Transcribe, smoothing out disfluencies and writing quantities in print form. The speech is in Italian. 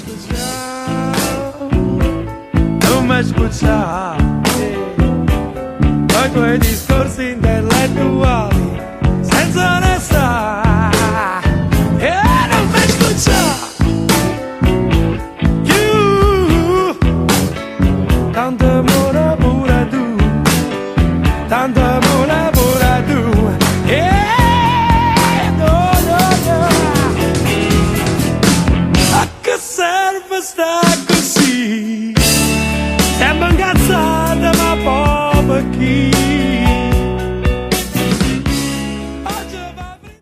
non mi scuccia, coi tuoi discorsi intellettuali senza onestà, non mi scuccia più, tanto amore pure tu, tanto amore pure tu, no, no, no. A che serve sta così? Sembra incazzata ma poi per chi?